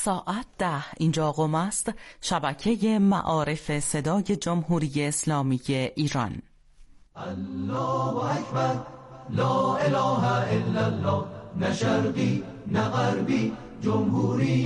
ساعت 10 اینجا قم است، شبکه معارف صدای جمهوری اسلامی ایران. الله اکبر، لا اله الا الله، نه شرقی نه غربی، جمهوری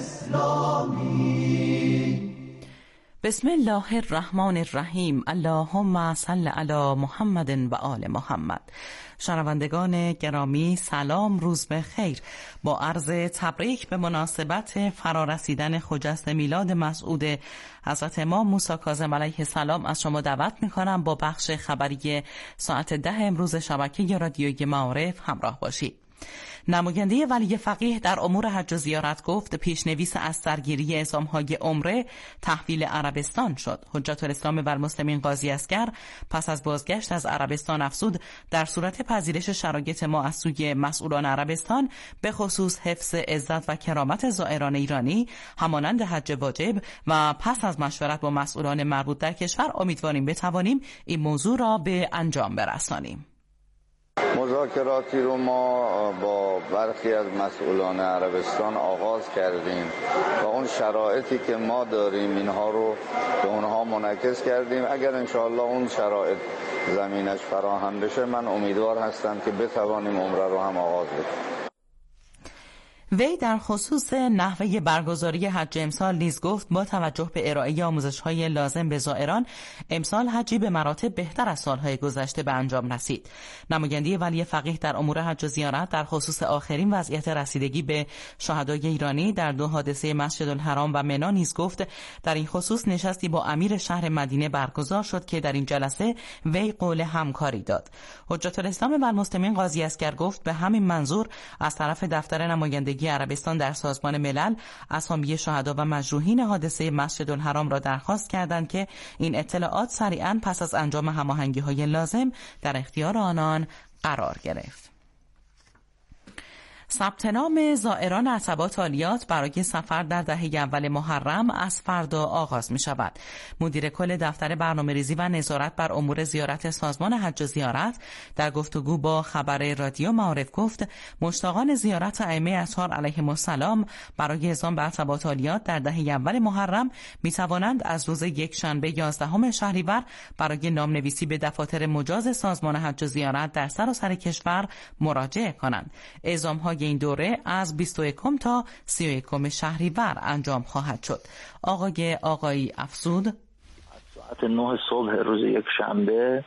اسلامی. بسم الله الرحمن الرحیم. اللهم صل علی محمد و آل محمد. شنوندگان گرامی، سلام، روز بخیر. با عرض تبریک به مناسبت فرارسیدن خجسته میلاد مسعود حضرت امام موسی کاظم علیه السلام از شما دعوت می‌کنم با بخش خبری ساعت 10 امروز شبکه رادیویی معارف همراه باشید. نماینده ولی فقیه در امور حج و زیارت گفت پیشنویس از سرگیری اعزام‌های عمره تحویل عربستان شد. حجت الاسلام و المسلمین قاضی اصغر پس از بازگشت از عربستان افزود در صورت پذیرش شرایط ما از سوی مسئولان عربستان به خصوص حفظ عزت و کرامت زائران ایرانی همانند حج واجب و پس از مشورت با مسئولان مربوط در کشور امیدواریم بتوانیم این موضوع را به انجام برسانیم. مذاکراتی رو ما با برخی از مسئولان عربستان آغاز کردیم و اون شرایطی که ما داریم اینها رو به اونها منعکس کردیم. اگر انشاءالله اون شرایط زمینش فراهم بشه من امیدوار هستم که بتوانیم عمره رو هم آغاز بکنیم. وی در خصوص نحوه برگزاری حج امسال نیز گفت با توجه به ارائه آموزش‌های لازم به زائران امسال حجی به مراتب بهتر از سالهای گذشته به انجام رسید. نماینده ولی فقیه در امور حج و زیارت در خصوص آخرین وضعیت رسیدگی به شهدای ایرانی در دو حادثه مسجدالحرام و منی نیز گفت در این خصوص نشستی با امیر شهر مدینه برگزار شد که در این جلسه وی قول همکاری داد. حجت الاسلام و المسلمین قاضی اصغر گفت به همین منظور از طرف دفتر نمایندگی عربستان در سازمان ملل اسامی شهدا و مجروحین حادثه مسجدالحرام را درخواست کردند که این اطلاعات سریعاً پس از انجام هماهنگی‌های لازم در اختیار آنان قرار گرفت. ثبت نام زائران عصبات عالیات برای سفر در دهه اول محرم از فردا آغاز می شود. مدیر کل دفتر برنامه‌ریزی و نظارت بر امور زیارت سازمان حج و زیارت در گفتگو با خبر رادیو معارف گفت مشتاقان زیارت ائمه اطهار علیهم السلام برای اعزام به عصبات عالیات در دهه اول محرم می توانند از روز یکشنبه 11 شهریور برای نامنویسی به دفاتر مجاز سازمان حج و زیارت در سراسر کشور مراجعه کنند. اعزام‌های این دوره از 21 تا 31 شهریور انجام خواهد شد. آقایی افزود ساعت 9 صبح روز یک شنبه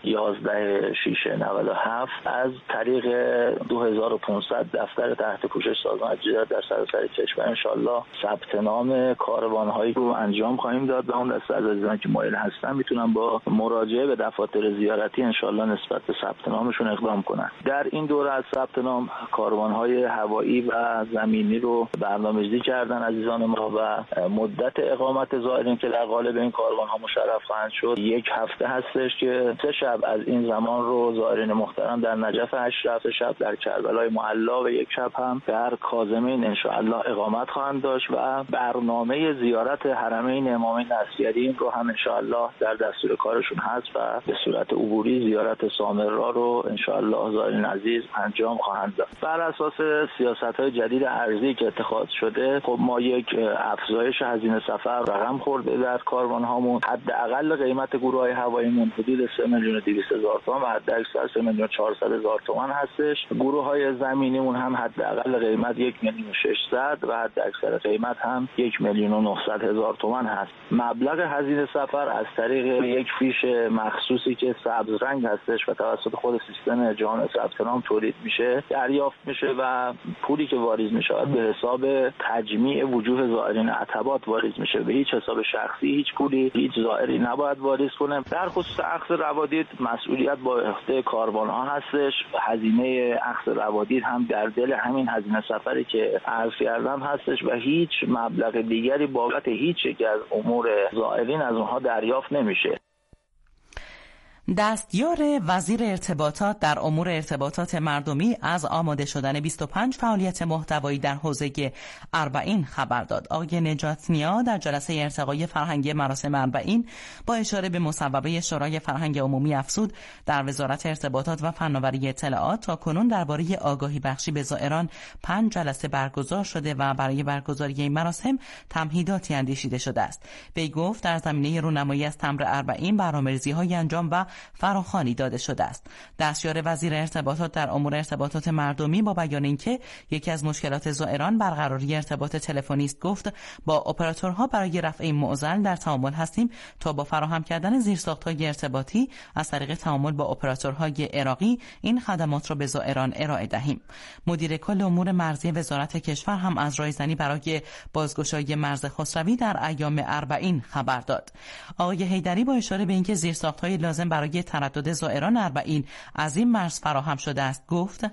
11/6/97 از طریق 2500 دفتر تحت پوشش سازمان حج در سراسر کشور انشالله ثبت نام کاروان‌هایی رو انجام خواهیم داد و اون دسته از عزیزان که مایل هستن میتونن با مراجعه به دفاتر زیارتی انشالله نسبت به ثبت نامشون اقدام کنن. در این دوره از ثبت نام کاروان‌های هوایی و زمینی رو برنامه‌ریزی کردن عزیزان ما و مدت اقامت زائرین که در قالب این کاروان‌ها مشرف خواهند شد 1 هفته هستش که 3 شب از این زمان رو زائرین محترم در نجف اشرف، 3 شب در کربلای معلا و 1 شب هم در کاظمین انشاءالله اقامت خواهند داشت و برنامه زیارت حرمین امامین عسکرین رو هم انشاءالله در دستور کارشون هست و به صورت عبوری زیارت سامرا رو انشاءالله زائرین عزیز انجام خواهند داد. بر اساس سیاست‌های جدید ارزی که اتخاذ شده خب ما یک افزایش هزینه سفر رقم خورده در کاروان‌هامون. حداقل قیمت گروه‌های هواییمون حدود 3,200,000 تومان و حداکثر 3,400,000 تومان هستش. گروه‌های زمینیمون هم حداقل قیمت 1,600,000 و حداکثر قیمت هم 1,900,000 تومان هست. مبلغ هزینه سفر از طریق یک فیش مخصوصی که سبز رنگ هستش و توسط خود سیستم جهان ثبت نام تولید میشه دریافت میشه و پولی که واریز میشه به حساب تجمیع وجوه زائرین عتبات واریز میشه. به هیچ حساب شخصی هیچ پولی هیچ زائری نباید واریز کنه. در خصوص اخذ روادید مسئولیت با عهده کاروان‌ها هستش. هزینه اخذ روادید هم در دل همین هزینه سفری که عرض کردم هستش و هیچ مبلغ دیگری بابت هیچ یک از امور زائرین از اونها دریافت نمیشه. دستیار وزیر ارتباطات در امور ارتباطات مردمی از آماده شدن 25 فعالیت محتوایی در حوزه اربعین خبر داد. آقای نجات نیا در جلسه ارتقای فرهنگی مراسم اربعین با اشاره به مصوبه شورای فرهنگ عمومی افزود در وزارت ارتباطات و فناوری اطلاعات تاکنون درباره آگاهی بخشی به زائران 5 جلسه برگزار شده و برای برگزاری این مراسم تمهیداتی اندیشیده شده است. وی گفت در زمینه رونمایی از تمبر اربعین برنامه‌ریزی‌های انجام و فراخوانی داده شده است. دستیار وزیر ارتباطات در امور ارتباطات مردمی با بیان اینکه یکی از مشکلات زائران برقراری ارتباط تلفنی است گفت با اپراتورها برای رفع این معضل در تعامل هستیم تا با فراهم کردن زیرساخت‌های ارتباطی از طریق تعامل با اپراتورهای عراقی این خدمات را به زائران ارائه دهیم. مدیر کل امور مرزی وزارت کشور هم از رایزنی برای بازگشایی مرز خسروی در ایام اربعین خبر داد. آقای حیدری با اشاره به اینکه زیرساخت‌های لازم برای تردد زائران اربعین از این مرز فراهم شده است گفت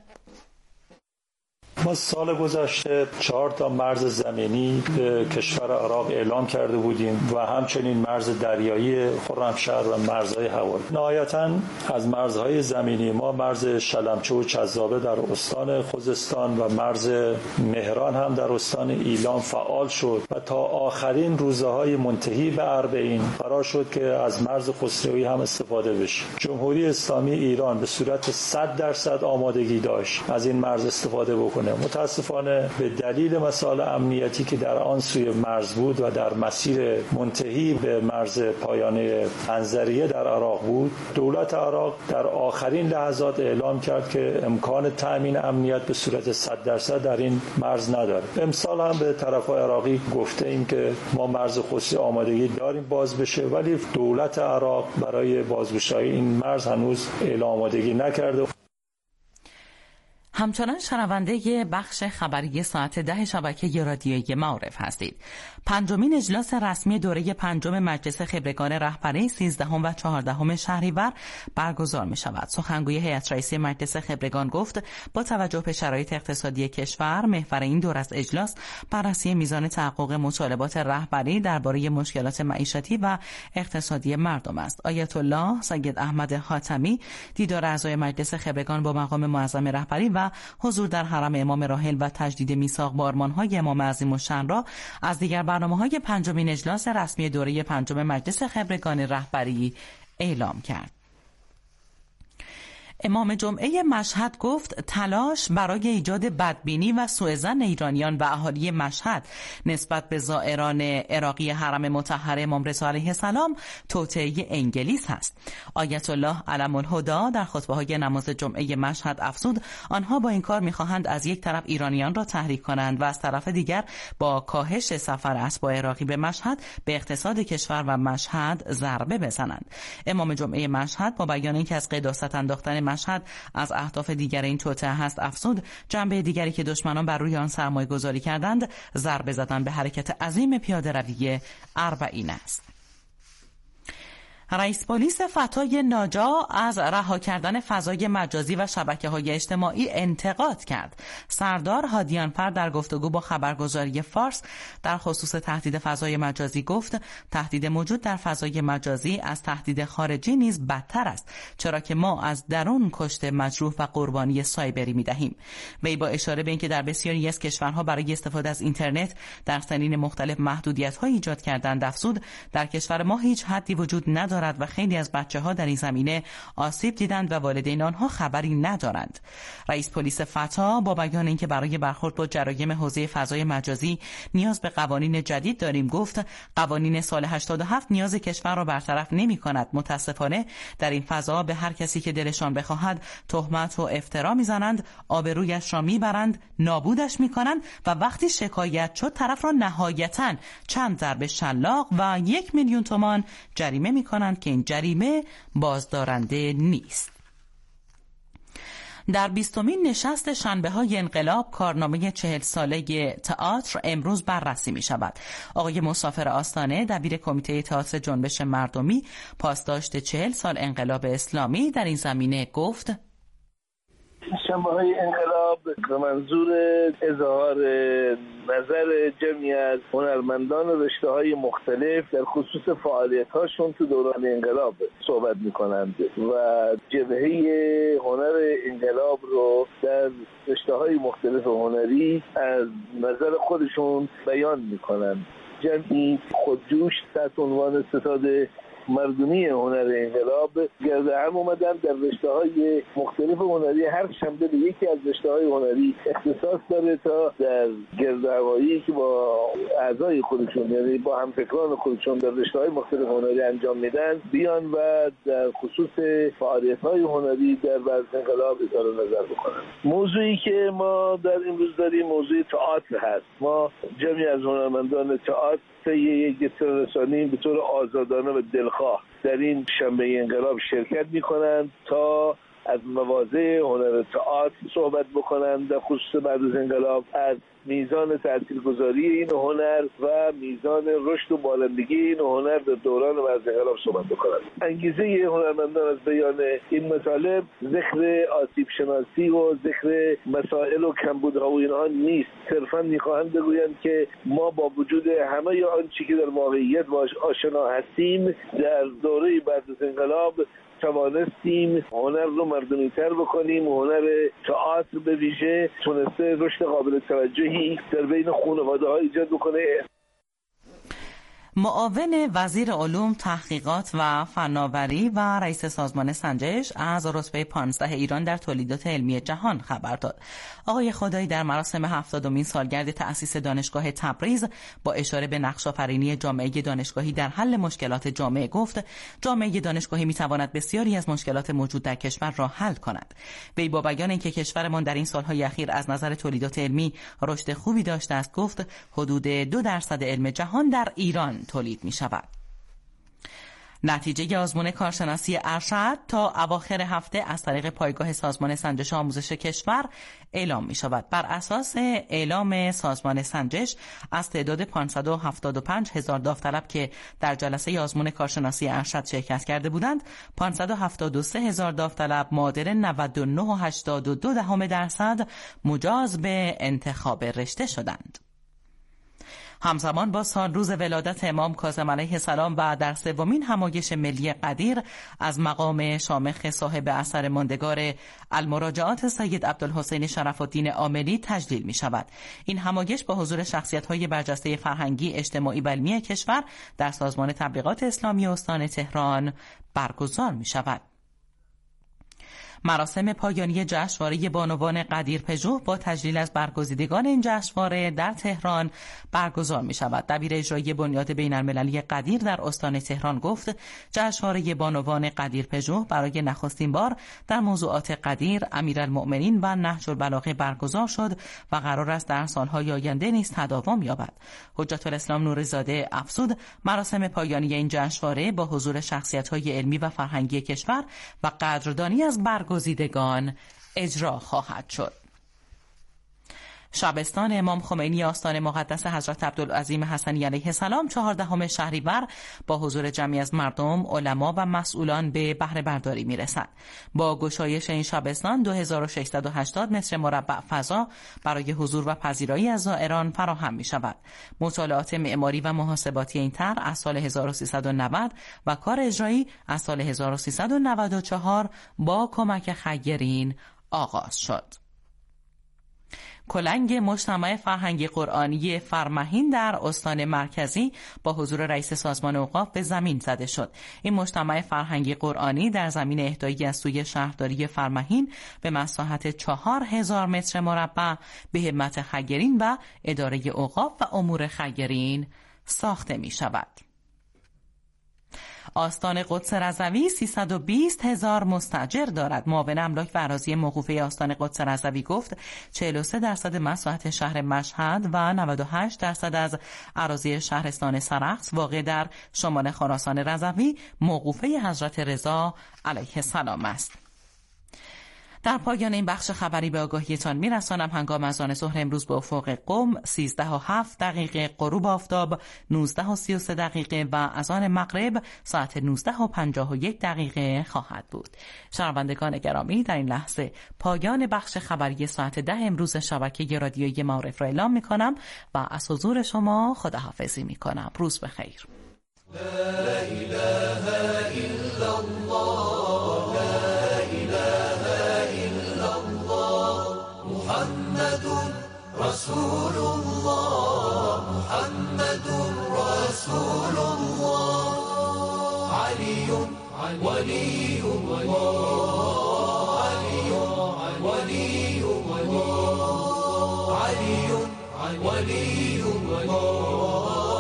ما سال گذشته 4 تا مرز زمینی به کشور عراق اعلام کرده بودیم و همچنین مرز دریایی خرمشهر و مرزهای هوایی. نهایتاً از مرزهای زمینی ما مرز شلمچه و چذابه در استان خوزستان و مرز مهران هم در استان ایلام فعال شد و تا آخرین روزهای منتهی به اربعین قرار شد که از مرز خسروی هم استفاده بشه. جمهوری اسلامی ایران به صورت 100% آمادگی داشت از این مرز استفاده بکنه. متاسفانه به دلیل مسائل امنیتی که در آن سوی مرز بود و در مسیر منتهی به مرز پایانه انزریه در عراق بود، دولت عراق در آخرین لحظات اعلام کرد که امکان تأمین امنیت به صورت 100% در این مرز نداره. امسال هم به طرفای عراقی گفته ایم که ما مرز خسروی آمادگی داریم باز بشه، ولی دولت عراق برای بازگشایی این مرز هنوز اعلام آمادگی نکرده. همچنان شنونده بخش خبری ساعت 10 شبکه رادیویی معارف هستید. 5مین اجلاس رسمی دوره 5 مجلس خبرگان رهبری 13 و 14 شهریور برگزار می شود. سخنگوی هیئت رئیسه مجلس خبرگان گفت با توجه به شرایط اقتصادی کشور محور این دور از اجلاس بررسی میزان تحقق مطالبات رهبری درباره مشکلات معیشتی و اقتصادی مردم است. آیت الله سید احمد حاتمی دیدار اعضای مجلس خبرگان با مقام معظم رهبری و حضور در حرم امام راحل و تجدید میثاق با آرمان‌های امام عظیم الشأن را از دیگر برنامه‌های 5مین اجلاس رسمی دوره 5 مجلس خبرگان رهبری اعلام کرد. امام جمعه مشهد گفت تلاش برای ایجاد بدبینی و سوءظن ایرانیان و اهالی مشهد نسبت به زائران عراقی حرم مطهر امام رضا علیه السلام توطئه انگلیس است. آیت الله علم الهدی در خطبه‌های نماز جمعه مشهد افزود آنها با این کار می‌خواهند از یک طرف ایرانیان را تحریک کنند و از طرف دیگر با کاهش سفر اتباع عراقی به مشهد به اقتصاد کشور و مشهد ضربه بزنند. امام جمعه مشهد با بیان اینکه از قداست انداختن مشهد از اهداف دیگر این توطئه هست افزود جنبه دیگری که دشمنان بر روی آن سرمایه گذاری کردند ضربه زدن به حرکت عظیم پیاده روی اربعین است. رئیس پلیس فتای ناجا از رها کردن فضای مجازی و شبکه‌های اجتماعی انتقاد کرد. سردار هادیانفر در گفتگو با خبرگزاری فارس در خصوص تهدید فضای مجازی گفت تهدید موجود در فضای مجازی از تهدید خارجی نیز بدتر است، چرا که ما از درون کشته، مجروح و قربانی سایبری می‌دهیم. وی با اشاره به اینکه در بسیاری از کشورها برای استفاده از اینترنت در سنین مختلف محدودیت‌های ایجاد کردند افزود در کشور ما هیچ حدی وجود ندارد و خیلی از بچه‌ها در این زمینه آسیب دیدند و والدین آنها خبری ندارند. رئیس پلیس فتا با بیان اینکه برای برخورد با جرایم حوزه فضای مجازی نیاز به قوانین جدید داریم گفت قوانین سال 87 نیاز کشور را برطرف نمی‌کند. متاسفانه در این فضا به هر کسی که دلشان بخواهد تهمت و افترا می‌زنند، آبرویش را می‌برند، نابودش می‌کنند و وقتی شکایت شد طرف را نهایتاً چند ضرب شلاق و 1,000,000 تومان جریمه می‌کنند که این جریمه بازدارنده نیست. در 20مین نشست شنبه‌های انقلاب کارنامه 40 ساله تئاتر امروز بررسی می شود. آقای مسافر آستانه دبیر کمیته تئاتر جنبش مردمی پاسداشت 40 سال انقلاب اسلامی در این زمینه گفت سه‌شنبه‌های انقلاب به منظور اظهار نظر جمعی از هنرمندان رشته‌های مختلف در خصوص فعالیت‌هاشون تو دوران انقلاب صحبت می‌کنند و جبهه هنر انقلاب رو در رشته‌های مختلف هنری از نظر خودشون بیان می‌کنند. جمعی خودجوش تحت عنوان ستاد مردمی هنر انقلاب گرد هم اومدن در رشته‌های مختلف هنری. هر شنبه به یکی از رشته‌های هنری اختصاص داره تا در گردهمایی که با اعضای خودشون یعنی با همفکران خودشون در رشته‌های مختلف هنری انجام میدن بیان و در خصوص فعالیت‌های هنری در بعد انقلاب اظهار نظر بکنن. موضوعی که ما در امروز داریم موضوع تئاتر هست. ما جمعی از هنرمندان تئاتر یک رسانی به طور آزادانه و دلخواه در این شنبه انقلاب شرکت می‌کنند تا از مواضع هنر تئاتر صحبت بکنند در خصوص بعد از انقلاب، از میزان تاثیرگذاری این هنر و میزان رشد و بالندگی این هنر در دوران بعد از انقلاب صحبت بکنند. انگیزه هنرمندان از بیان این مطالب ذکر آسیب شناسی و ذکر مسائل و کمبودها و اینها نیست. صرفا میخواهند بگویند که ما با وجود همه آنچه که در واقعیت باش آشنا هستیم در دوره بعد از انقلاب توانستیم هنر رو مردمی‌تر بکنیم. هنر تئاتر به ویژه تونسته رشد قابل توجهی در بین خانواده‌ها ایجاد بکنه. معاون وزیر علوم، تحقیقات و فناوری و رئیس سازمان سنجش از رتبه 15 ایران در تولیدات علمی جهان خبر داد. آقای خدایی در مراسم 70مین سالگرد تأسیس دانشگاه تبریز با اشاره به نقش‌آفرینی جامعه دانشگاهی در حل مشکلات جامعه گفت جامعه دانشگاهی می‌تواند بسیاری از مشکلات موجود در کشور را حل کند. وی با بیان اینکه کشورمان در این سال‌های اخیر از نظر تولیدات علمی رشد خوبی داشته است گفت حدود 2% علم جهان در ایران تولید می شود. نتیجه آزمون کارشناسی ارشد تا اواخر هفته از طریق پایگاه سازمان سنجش آموزش کشور اعلام می شود. بر اساس اعلام سازمان سنجش از تعداد 575,000 داوطلب که در جلسه آزمون کارشناسی ارشد شرکت کرده بودند، 573,000 داوطلب معادل 99.82% مجاز به انتخاب رشته شدند. همزمان با سالروز ولادت امام کاظم علیه السلام و در سومین همایش ملی قدیر از مقام شامخ صاحب اثر ماندگار المراجعات سید عبدالحسین شرف الدین عاملی تجلیل می شود. این همایش با حضور شخصیت‌های برجسته فرهنگی، اجتماعی و علمی کشور در سازمان تبلیغات اسلامی استان تهران برگزار می شود. مراسم پایانی جشنواره بانوان قدیر پژوه با تجلیل از برگزیدگان این جشنواره در تهران برگزار می شود. دبیر اجرایی بنیاد بین‌المللی قدیر در استان تهران گفت جشنواره بانوان قدیر پژوه برای نخستین بار در موضوعات قدیر، امیرالمؤمنین و نهج البلاغه برگزار شد و قرار است در سالهای آینده نیز تداوم یابد. حجت الاسلام نوری‌زاده افزود مراسم پایانی این جشنواره با حضور شخصیت‌های علمی و فرهنگی کشور و قدردانی از برگزیدگان اجرا خواهد شد. شبستان امام خمینی آستان مقدس حضرت عبدالعظیم حسنی علیه السلام 14 شهریور با حضور جمعی از مردم، علما و مسئولان به بهره برداری میرسد. با گشایش این شبستان 2680 متر مربع فضا برای حضور و پذیرایی از زائران فراهم می شود. مطالعات معماری و محاسباتی این طرح از سال 1390 و کار اجرایی از سال 1394 با کمک خیرین آغاز شد. کلنگ مجتمع فرهنگی قرآنی فرمهین در استان مرکزی با حضور رئیس سازمان اوقاف به زمین زده شد. این مجتمع فرهنگی قرآنی در زمین اهدایی از سوی شهرداری فرمهین به مساحت 4000 متر مربع به همت خیرین و اداره اوقاف و امور خیرین ساخته می شود. آستان قدس رضوی 320,000 مستاجر دارد. معاون املاک و اراضی موقوفه آستان قدس رضوی گفت 43% مساحت شهر مشهد و 98% از اراضی شهرستان سرخس واقع در شمال خراسان رضوی موقوفه حضرت رضا علیه السلام است. در پایان این بخش خبری به آگاهیتان میرسانم هنگام اذان ظهر امروز به افق قم 13:07 غروب آفتاب 19:33 و اذان مغرب ساعت 19:51 خواهد بود. شنوندگان گرامی، در این لحظه پایان بخش خبری ساعت 10 امروز شبکه رادیویی معارف را اعلام می‌کنم و از حضور شما خداحافظی می‌کنم. روز بخیر. لا إله إلا الله لا إله إلا الله محمد رسول الله محمد رسول الله علي ولي الله علي ولي الله علي ولي الله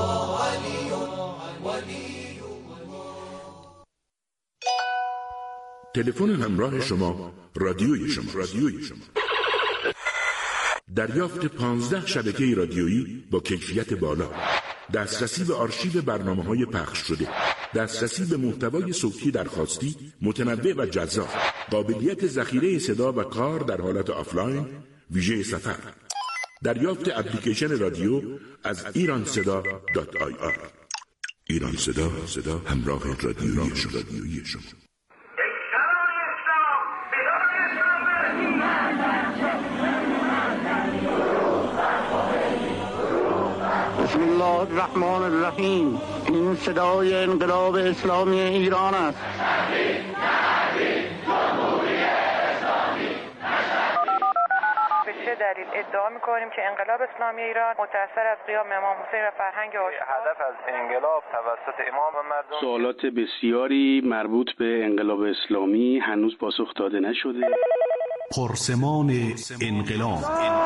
تلفن همراه شما، رادیوی شما. دریافت 15 شبکه رادیویی با کیفیت بالا، دسترسی به آرشیو برنامه‌های پخش شده، دسترسی به محتوای صوتی درخواستی متنوع و جذاب، قابلیت ذخیره صدا و کار در حالت آفلاین ویژه سفر، دریافت اپلیکیشن رادیو از ایرانصدا.ir. ایران صدا همراه رادیویی شما. بسم الله الرحمن الرحیم. این صدای انقلاب اسلامی ایران است. به چه دلیل ادعا می‌کنیم که انقلاب اسلامی ایران متأثر از قیام امام حسین و فرهنگ آشوب؟ هدف از انقلاب توسط امام و مردم سوالات بسیاری مربوط به انقلاب اسلامی هنوز پاسخ داده نشده. پرسمان انقلاب.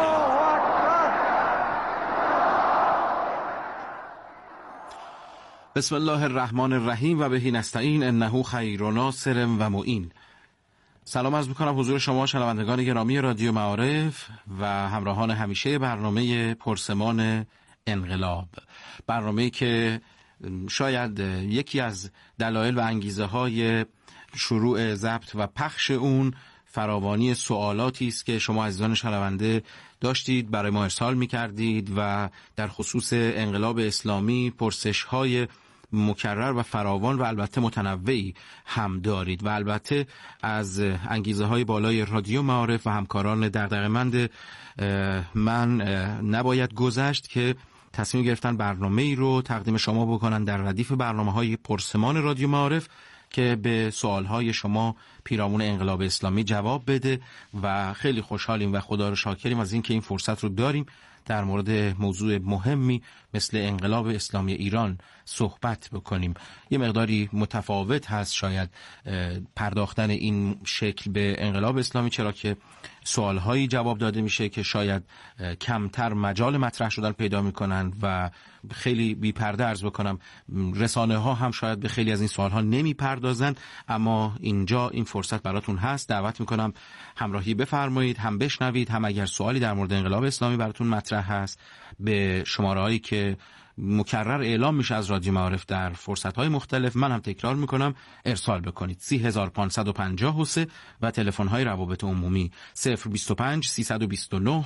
بسم الله الرحمن الرحیم و بهی نستعین انه خیر ناصر و معین. سلام عرض می‌کنم حضور شما شنوندگان گرامی رادیو معارف و همراهان همیشه برنامه پرسمان انقلاب، برنامه‌ای که شاید یکی از دلایل و انگیزه‌های شروع ضبط و پخش اون فراوانی سوالاتی است که شما عزیزان شنونده داشتید برای ما ارسال می‌کردید و در خصوص انقلاب اسلامی پرسش‌های مکرر و فراوان و البته متنوعی هم دارید و البته از انگیزه‌های بالای رادیو معارف و همکاران دغدغه‌مند من نباید گذشت که تصمیم گرفتن برنامه‌ای رو تقدیم شما بکنن در ردیف برنامه‌های پرسمان رادیو معارف که به سوالهای شما پیرامون انقلاب اسلامی جواب بده و خیلی خوشحالیم و خدا رو شاکریم از اینکه این فرصت رو داریم در مورد موضوع مهمی مثل انقلاب اسلامی ایران صحبت بکنیم. یه مقداری متفاوت هست شاید پرداختن این شکل به انقلاب اسلامی، چرا که سوالهایی جواب داده میشه که شاید کمتر مجال مطرح شدن پیدا میکنن و خیلی بی پرده عرض بکنم رسانه ها هم شاید به خیلی از این سوالها نمی پردازن، اما اینجا این فرصت براتون هست. دعوت میکنم همراهی بفرمایید، هم بشنوید، هم اگر سوالی در مورد انقلاب اسلامی براتون مطرح هست به شماره‌هایی که مکرر اعلام میشه از رادیو معارف در فرصت‌های مختلف، من هم تکرار میکنم، ارسال بکنید 3553 و تلفن‌های روابط عمومی 025 329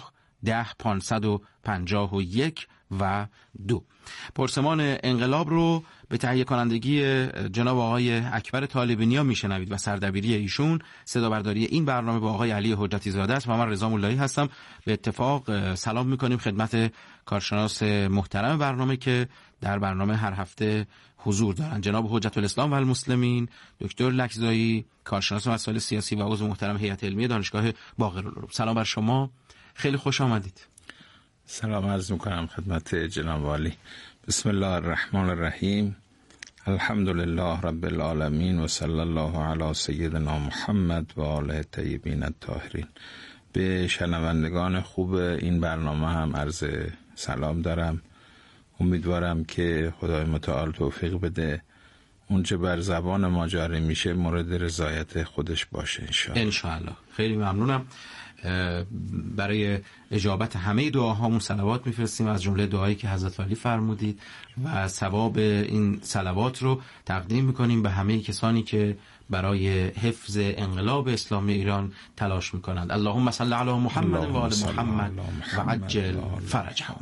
10551 و 2. پرسمان انقلاب رو به تهیه کنندگی جناب آقای اکبر طالب‌نیا میشنوید و سردبیری ایشون. صدا برداری این برنامه با آقای علی حجتی زاده است و من رضا مولایی هستم. به اتفاق سلام میکنیم خدمت کارشناس محترم برنامه که در برنامه هر هفته حضور دارن، جناب حجت الاسلام و المسلمین دکتر لکزایی، کارشناس مسائل سیاسی و عضو محترم هیئت علمی دانشگاه باقرالعلوم. سلام بر شما، خیلی خوش آمدید. سلام عرض میکنم خدمت جناب عالی. بسم الله الرحمن الرحیم. الحمدلله رب العالمین و صلی الله علی سیدنا محمد و آله الطیبین الطاهرین. به شنوندگان خوب این برنامه هم عرض سلام دارم. امیدوارم که خدای متعال توفیق بده اونچه بر زبان ما جاری میشه مورد رضایت خودش باشه انشاءالله. خیلی ممنونم. برای اجابت همه دعاهامون صلوات میفرستیم، از جمله دعایی که حضرت علی فرمودید و ثواب این صلوات رو تقدیم میکنیم به همه کسانی که برای حفظ انقلاب اسلامی ایران تلاش میکنند. اللهم صل علی محمد و آل محمد و عجل فرجهم.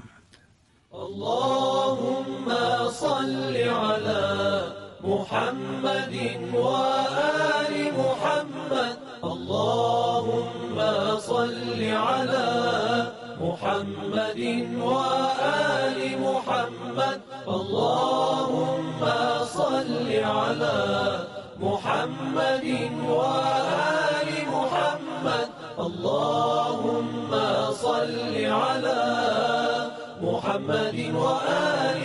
اللهم صل على محمد وآل محمد. اللهم صل على محمد وآل محمد. اللهم صل على محمد وآل محمد. اللهم صل على محمد وآل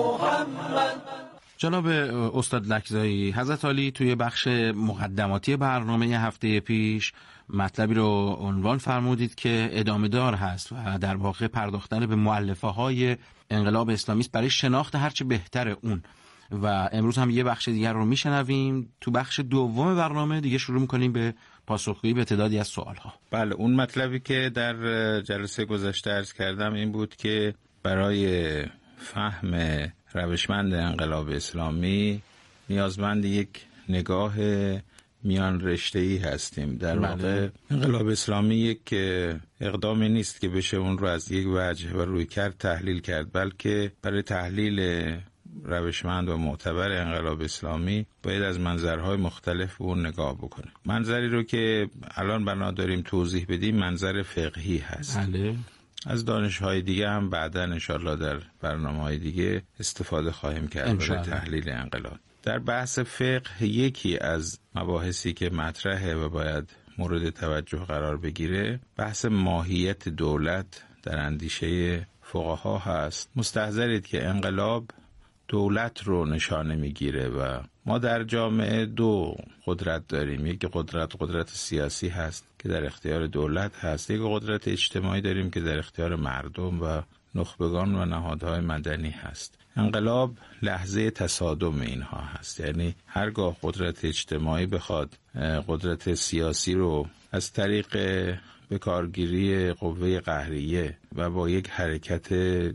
محمد. جناب استاد لکزایی، حضرت علی توی بخش مقدماتی برنامه هفته پیش مطلبی رو عنوان فرمودید که ادامه دار هست و در واقع پرداختن به مؤلفه‌های انقلاب اسلامی است برای شناخت هرچه بهتر اون، و امروز هم یه بخش دیگر رو میشنویم. تو بخش دوم برنامه دیگه شروع میکنیم به پاسخگویی به تعدادی از سوالها. بله، اون مطلبی که در جلسه گذشته عرض کردم این بود که برای فهم روشمند انقلاب اسلامی نیازمند یک نگاه میان رشته‌ای هستیم. در واقع انقلاب اسلامی یک اقدامی نیست که بشه اون رو از یک وجه و رویکرد تحلیل کرد، بلکه برای تحلیل روشمند و معتبر انقلاب اسلامی باید از منظرهای مختلف به اون نگاه بکنه. منظری رو که الان بنا داریم توضیح بدیم منظر فقهی هست. بله. از دانش‌های دیگه هم بعداً انشالله در برنامه‌های دیگه استفاده خواهیم کرد برای تحلیل انقلاب. در بحث فقه یکی از مباحثی که مطرحه و باید مورد توجه قرار بگیره بحث ماهیت دولت در اندیشه فقها هست. مستحضرید که انقلاب دولت رو نشانه میگیره و ما در جامعه دو قدرت داریم. یک قدرت سیاسی هست که در اختیار دولت هست، یک قدرت اجتماعی داریم که در اختیار مردم و نخبگان و نهادهای مدنی هست. انقلاب لحظه تصادم اینها هست، یعنی هرگاه قدرت اجتماعی بخواد قدرت سیاسی رو از طریق به کارگیری قوه قهریه و با یک حرکت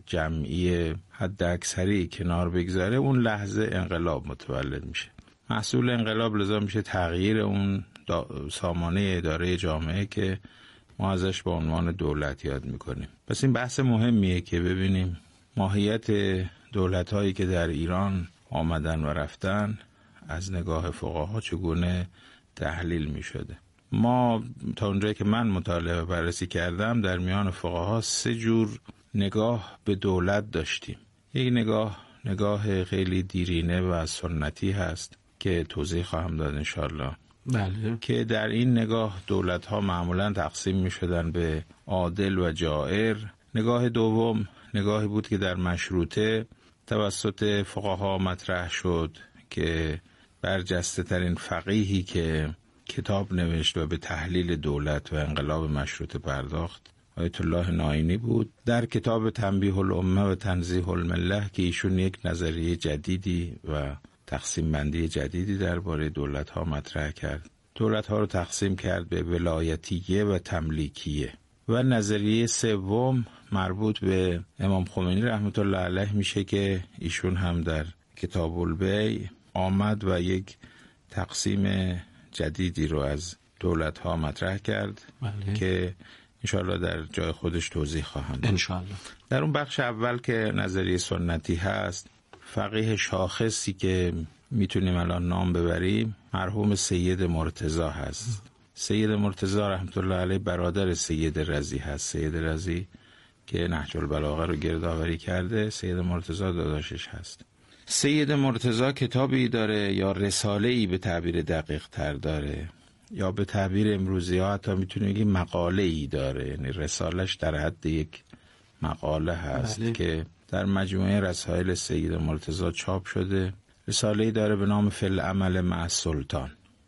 جمعی حد اکثری کنار بگذاره، اون لحظه انقلاب متولد میشه. محصول انقلاب لذا میشه تغییر اون سامانه اداره جامعه که ما ازش به عنوان دولت یاد میکنیم. پس این بحث مهمیه که ببینیم ماهیت دولت‌هایی که در ایران آمدن و رفتن از نگاه فقها چگونه تحلیل میشده. ما تا اونجایی که من مطالعه و بررسی کردم در میان فقها 3 جور نگاه به دولت داشتیم. یک نگاه خیلی دیرینه و سنتی هست که توضیح خواهم داد انشالله. بله. که در این نگاه دولت‌ها معمولاً تقسیم می‌شدن به عادل و جائر. نگاه دوم نگاهی بود که در مشروطه توسط فقها مطرح شد که برجسته ترین فقیهی که کتاب نوشت و به تحلیل دولت و انقلاب مشروطه پرداخت آیت الله نائینی بود. در کتاب تنبیه الامه و تنزیه المله که ایشون یک نظریه جدیدی و تقسیم بندی جدیدی درباره دولت‌ها مطرح کرد. دولت‌ها رو تقسیم کرد به ولایتیه و تملیکیه. و نظریه سوم مربوط به امام خمینی رحمت الله علیه میشه که ایشون هم در کتاب البیع آمد و یک تقسیم جدیدی رو از دولت‌ها مطرح کرد. بله. که انشاءالله در جای خودش توضیح خواهم داد. انشاءالله. در اون بخش اول که نظریه سنتی هست، فقیه شاخصی که میتونیم الان نام ببریم مرحوم سید مرتضی هست. سید مرتضی رحمت الله علیه برادر سید رضی هست. سید رضی که نهج البلاغه رو گردآوری کرده، سید مرتضی داداشش هست. سید مرتضی کتابی داره یا رساله‌ای به تعبیر دقیق تر داره یا به تعبیر امروزی ها حتی میتونیم بگیم مقاله‌ای داره، یعنی رسالش در حد یک مقاله هست. بله. که در مجموعه رسائل سید مرتضی چاپ شده. رساله‌ای داره به نام فی العمل مع السلطان.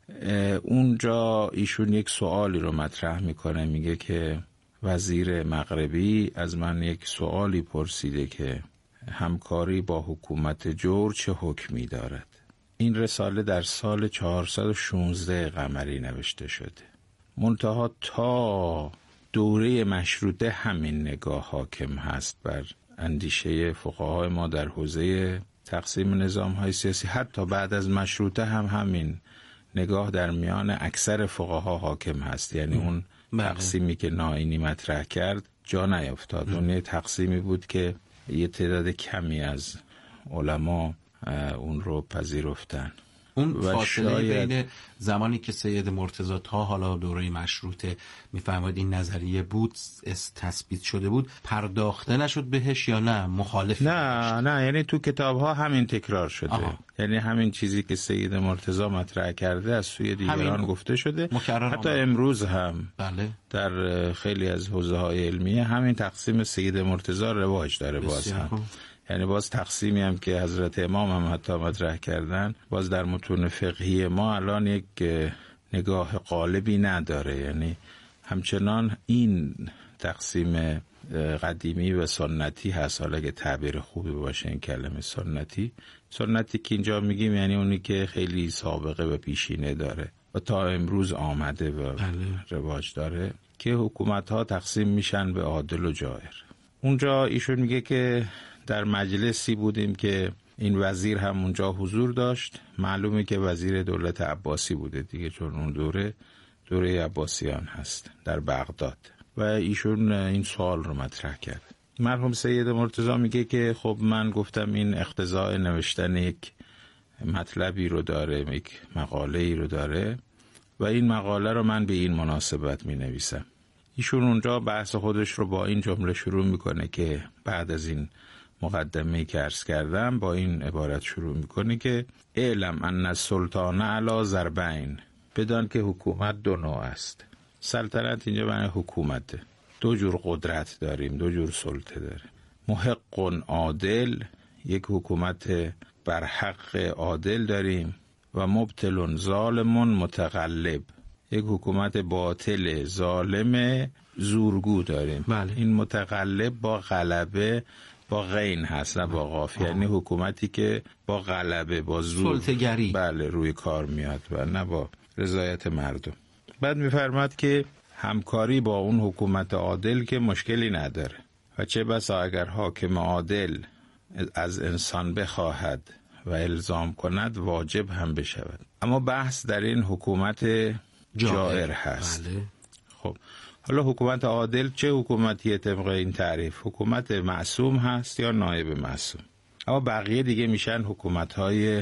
اونجا ایشون یک سوالی رو مطرح میکنه، میگه که وزیر مغربی از من یک سوالی پرسیده که همکاری با حکومت جور چه حکمی دارد. این رساله در سال 416 قمری نوشته شده. منتها تا دوره مشروطه همین نگاه حاکم هست بر اندیشه فقهای ما در حوزه تقسیم نظام‌های سیاسی. حتی بعد از مشروطه هم همین نگاه در میان اکثر فقها حاکم هست. یعنی اون تقسیمی که نائینی مطرح کرد جا نیفتاد. اون تقسیمی بود که یه تعداد کمی از علما اون رو پذیرفتن. اون فاصله بین زمانی که سید مرتضی تا حالا دوره مشروطه میفرماید این نظریه بود تثبیت شده بود، پرداخته نشد بهش یا نه مخالف؟ نه یعنی تو کتاب ها همین تکرار شده. یعنی همین چیزی که سید مرتضی مطرح کرده از سوی دیگران گفته شده. حتی امروز هم در خیلی از حوزه های علمیه همین تقسیم سید مرتضی رواج داره. باز هم یعنی باز تقسیمی هم که حضرت امام هم حتی مطرح کردن باز در متون فقهی ما الان یک نگاه غالبی نداره. یعنی همچنان این تقسیم قدیمی و سنتی هست. حالا اگه تعبیر خوبی باشه این کلمه سنتی که اینجا میگیم یعنی اونی که خیلی سابقه و پیشینه داره و تا امروز آمده و رواج داره که حکومت ها تقسیم میشن به عادل و جائر. اونجا ایشون میگه که در مجلسی بودیم که این وزیر هم اونجا حضور داشت. معلومه که وزیر دولت عباسی بوده دیگه، چون اون دوره عباسیان هست در بغداد. و ایشون این سوال رو مطرح کرد. مرحوم سید مرتضی میگه که خب من گفتم این اقتضاء نوشتن یک مطلبی رو داره، یک مقاله ای رو داره و این مقاله رو من به این مناسبت می نویسم. ایشون اونجا بحث خودش رو با این جمله شروع میکنه که بعد از این مقدمه‌ای که عرض کردم با این عبارت شروع میکنه که اعلم ان السلطان علی ضربین، بدان که حکومت دو نوع است. سلطنت اینجا معنی حکومته. دو جور قدرت داریم، دو جور سلطه داریم. محق عادل، یک حکومت بر حق عادل داریم، و مبتل ظالم متغلب، یک حکومت باطل ظالم زورگو داریم. این متغلب با غلبه با غین هست نه با قاف، یعنی حکومتی که با غلبه با زور سلطه‌گری روی کار میاد و نه با رضایت مردم. بعد میفرماد که همکاری با اون حکومت عادل که مشکلی نداره و چه بسا اگر حاکم عادل از انسان بخواهد و الزام کند واجب هم بشود. اما بحث در این حکومت جائر هست. خب حالا حکومت عادل چه حکومتیه طبق این تعریف؟ حکومت معصوم هست یا نایب معصوم؟ اما بقیه دیگه میشن حکومت‌های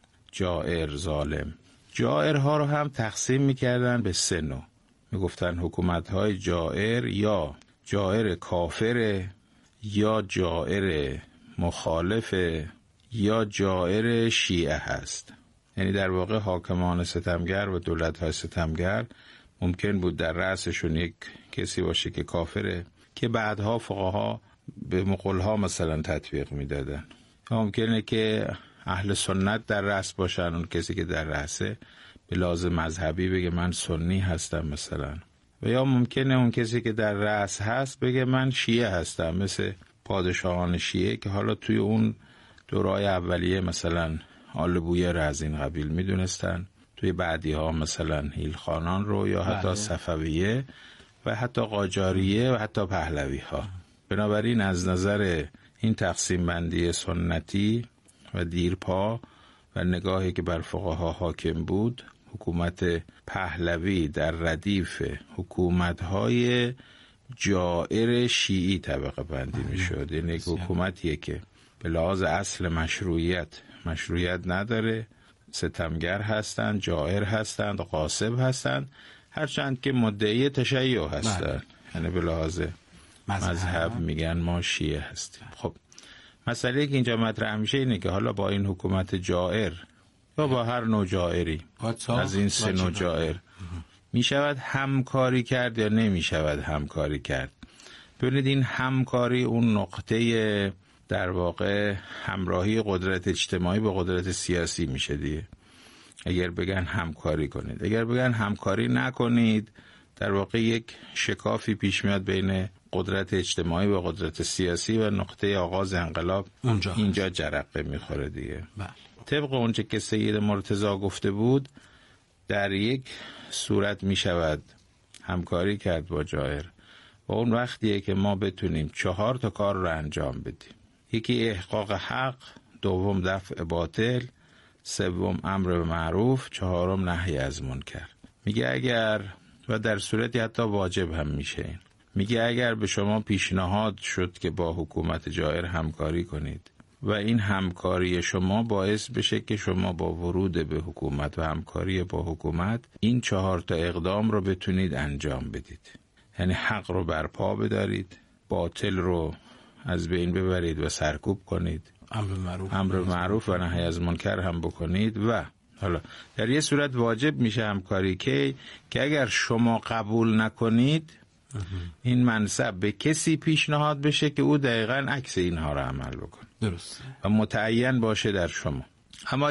جائر ظالم. جائرها رو هم تقسیم میکردن به سه نوع. میگفتن حکومت‌های جائر یا جائر کافر، یا جائر مخالف، یا جائر شیعه هست. یعنی در واقع حاکمان ستمگر و دولت‌های ستمگر ممکن بود در رأسشون یک کسی باشه که کافره که بعدها فقها به مغول‌ها مثلا تطبیق میدادن. ممکنه که اهل سنت در رأس باشن، اون کسی که در رأسه به لازم مذهبی بگه من سنی هستم مثلا، و یا ممکنه اون کسی که در رأس هست بگه من شیعه هستم، مثل پادشاهان شیعه که حالا توی اون دورای اولیه مثلا آل بویه از این قبیل میدونستن، توی بعدی ها مثلا هیلخانان رو یا حتی صفویه و حتی قاجاریه و حتی پهلوی ها. بنابراین از نظر این تقسیم بندی سنتی و دیرپا و نگاهی که بر فقها حاکم بود، حکومت پهلوی در ردیف حکومت‌های جائر شیعی طبقه بندی می‌شد. یعنی یک حکومتیه که به لحاظ اصل مشروعیت نداره، ستمگر هستند، جائر هستند، غاصب هستند، هرچند که مدعی تشیع هستند. یعنی به لحاظ مذهب میگن ما شیعه هستیم. خب مسئله که اینجا مطرح میشه اینه که حالا با این حکومت جائر یا با هر نوع جائری از این سه نوع جائر میشود همکاری کرد یا نمیشود همکاری کرد. ببینید این همکاری اون نقطه در واقع همراهی قدرت اجتماعی با قدرت سیاسی میشه دیگه. اگر بگن همکاری کنید، اگر بگن همکاری نکنید، در واقع یک شکافی پیش میاد بین قدرت اجتماعی و قدرت سیاسی و نقطه آغاز انقلاب اینجا جرقه میخوره دیگه. طبق اونچه که سید مرتضی گفته بود، در یک صورت میشود همکاری کرد با جائر و اون وقتیه که ما بتونیم 4 کار رو انجام بدیم. یکی احقاق حق، دوم دفع باطل، سوم امر به معروف، 4 نهی از منکر. میگه اگر، و در صورتی حتی واجب هم میشه این، میگه اگر به شما پیشنهاد شد که با حکومت جائر همکاری کنید و این همکاری شما باعث بشه که شما با ورود به حکومت و همکاری با حکومت این 4 اقدام رو بتونید انجام بدید، یعنی حق رو برپا بدارید، باطل رو از بین ببرید و سرکوب کنید، امر معروف و نهی از منکر هم بکنید. و حالا در یه صورت واجب میشه همکاری که اگر شما قبول نکنید این منصب به کسی پیشنهاد بشه که او دقیقاً عکس اینها رو عمل بکنه، درست، و متعین باشه در شما. اما